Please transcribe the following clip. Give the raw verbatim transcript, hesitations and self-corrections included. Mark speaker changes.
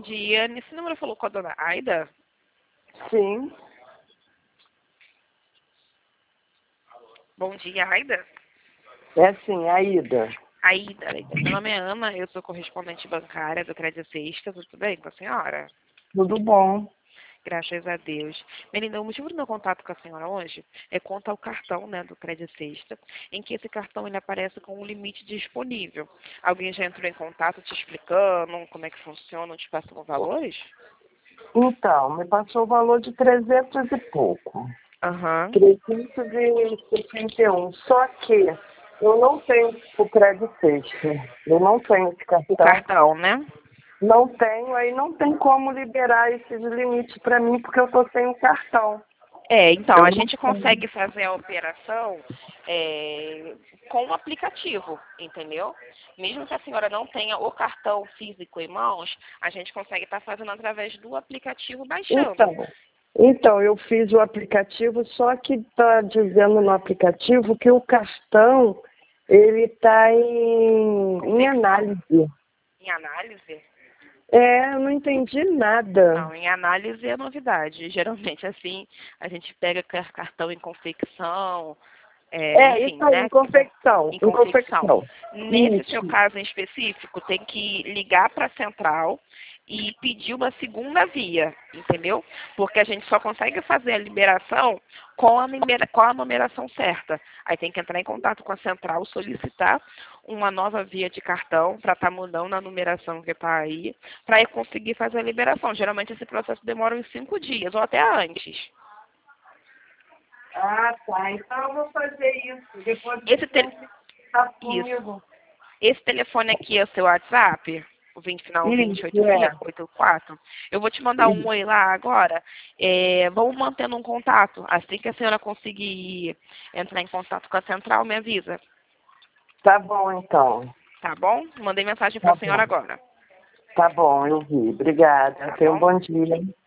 Speaker 1: dia. Nesse número falou com a dona Aida?
Speaker 2: Sim.
Speaker 1: Bom dia, Aida.
Speaker 2: É sim, Aida.
Speaker 1: Aida, Aida. Meu nome é Ana, eu sou correspondente bancária do Crédito Sexta. Tudo bem com a senhora?
Speaker 2: Tudo bom.
Speaker 1: Graças a Deus. Menina, o motivo do meu contato com a senhora hoje é quanto ao cartão, né, do Crédito Sexta, em que esse cartão ele aparece com um limite disponível. Alguém já entrou em contato te explicando como é que funciona, te passando os valores?
Speaker 2: Então, me passou o valor de trezentos e pouco.
Speaker 1: Aham.
Speaker 2: trezentos e sessenta e um. Só que eu não tenho o Crédito Sexta. Eu não tenho esse cartão.
Speaker 1: O cartão, né?
Speaker 2: Não tenho, aí não tem como liberar esses limites para mim, porque eu estou sem o cartão.
Speaker 1: É, então,
Speaker 2: Eu
Speaker 1: a
Speaker 2: não
Speaker 1: gente
Speaker 2: tenho.
Speaker 1: consegue fazer a operação é, com o aplicativo, entendeu? Mesmo que a senhora não tenha o cartão físico em mãos, a gente consegue estar fazendo através do aplicativo baixando.
Speaker 2: Então, então, eu fiz o aplicativo, só que está dizendo no aplicativo que o cartão ele está em, em análise.
Speaker 1: Em análise?
Speaker 2: É, eu não entendi nada.
Speaker 1: Não, em análise é novidade. Geralmente, assim, a gente pega car- cartão em confecção, é,
Speaker 2: É,
Speaker 1: enfim,
Speaker 2: isso aí,
Speaker 1: né?
Speaker 2: em confecção,
Speaker 1: Em
Speaker 2: em
Speaker 1: confecção.
Speaker 2: confecção.
Speaker 1: Nesse seu
Speaker 2: Isso.
Speaker 1: caso em específico, tem que ligar para a central e pedir uma segunda via, entendeu? Porque a gente só consegue fazer a liberação com a, numera- com a numeração certa. Aí tem que entrar em contato com a central, solicitar uma nova via de cartão para estar mudando a numeração que está aí, para conseguir fazer a liberação. Geralmente esse processo demora uns cinco dias ou até antes.
Speaker 2: Ah, tá. Então eu vou fazer isso. Depois
Speaker 1: Esse,
Speaker 2: você
Speaker 1: te-
Speaker 2: está
Speaker 1: isso.
Speaker 2: comigo.
Speaker 1: Esse telefone aqui é o seu WhatsApp? O vinte, final vinte
Speaker 2: Isso,
Speaker 1: oitenta e
Speaker 2: é.
Speaker 1: cinco oitenta e quatro. Eu vou te mandar um
Speaker 2: Isso.
Speaker 1: oi lá agora. É, vamos mantendo um contato. Assim que a senhora conseguir entrar em contato com a central, me avisa.
Speaker 2: Tá bom, então.
Speaker 1: Tá bom? Mandei mensagem para
Speaker 2: Tá
Speaker 1: a senhora
Speaker 2: bom.
Speaker 1: agora.
Speaker 2: Tá bom, eu vi. Obrigada.
Speaker 1: Tá
Speaker 2: Tenha um
Speaker 1: bom?
Speaker 2: bom dia.